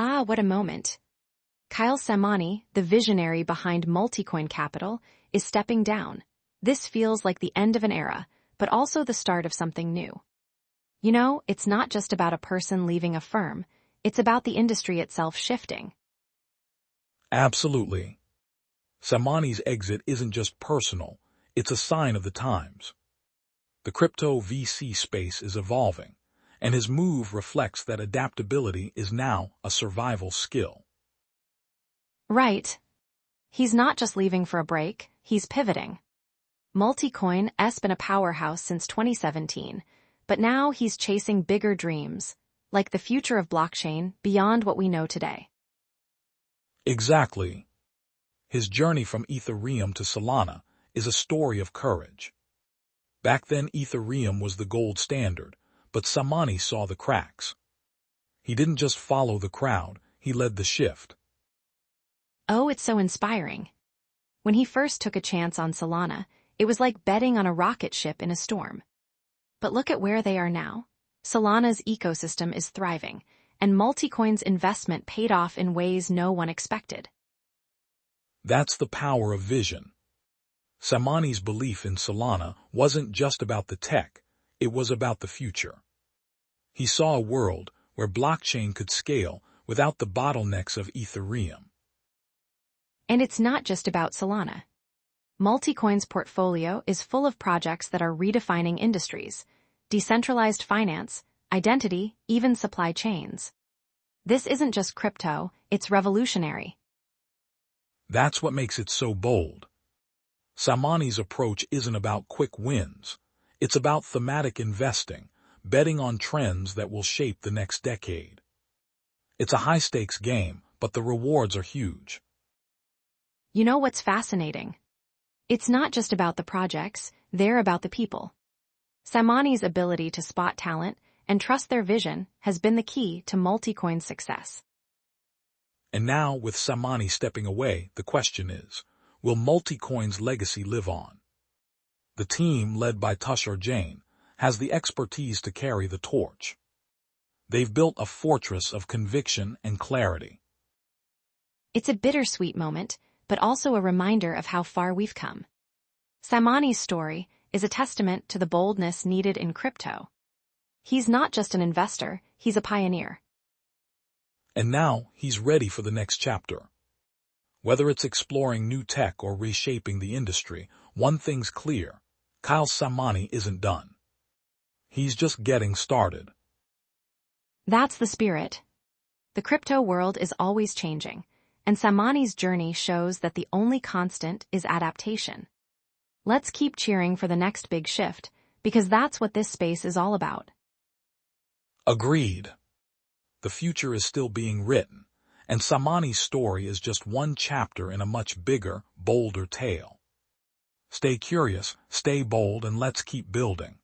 Ah, what a moment. Kyle Samani, the visionary behind Multicoin Capital, is stepping down. This feels like the end of an era, but also the start of something new. You know, it's not just about a person leaving a firm, it's about the industry itself shifting. Absolutely. Samani's exit isn't just personal, it's a sign of the times. The crypto VC space is evolving, and his move reflects that adaptability is now a survival skill. Right. He's not just leaving for a break, he's pivoting. Multicoin's been a powerhouse since 2017, but now he's chasing bigger dreams, like the future of blockchain beyond what we know today. Exactly. His journey from Ethereum to Solana is a story of courage. Back then, Ethereum was the gold standard, but Samani saw the cracks. He didn't just follow the crowd, he led the shift. Oh, it's so inspiring. When he first took a chance on Solana, it was like betting on a rocket ship in a storm. But look at where they are now. Solana's ecosystem is thriving, and Multicoin's investment paid off in ways no one expected. That's the power of vision. Samani's belief in Solana wasn't just about the tech, it was about the future. He saw a world where blockchain could scale without the bottlenecks of Ethereum. And it's not just about Solana. Multicoin's portfolio is full of projects that are redefining industries, decentralized finance, identity, even supply chains. This isn't just crypto, it's revolutionary. That's what makes it so bold. Samani's approach isn't about quick wins. It's about thematic investing, betting on trends that will shape the next decade. It's a high-stakes game, but the rewards are huge. You know what's fascinating? It's not just about the projects, they're about the people. Samani's ability to spot talent and trust their vision has been the key to Multicoin's success. And now, with Samani stepping away, the question is, will Multicoin's legacy live on? The team, led by Tushar Jain, has the expertise to carry the torch. They've built a fortress of conviction and clarity. It's a bittersweet moment, but also a reminder of how far we've come. Samani's story is a testament to the boldness needed in crypto. He's not just an investor, he's a pioneer. And now, he's ready for the next chapter. Whether it's exploring new tech or reshaping the industry, one thing's clear: Kyle Samani isn't done. He's just getting started. That's the spirit. The crypto world is always changing, and Samani's journey shows that the only constant is adaptation. Let's keep cheering for the next big shift, because that's what this space is all about. Agreed. The future is still being written, and Samani's story is just one chapter in a much bigger, bolder tale. Stay curious, stay bold, and let's keep building.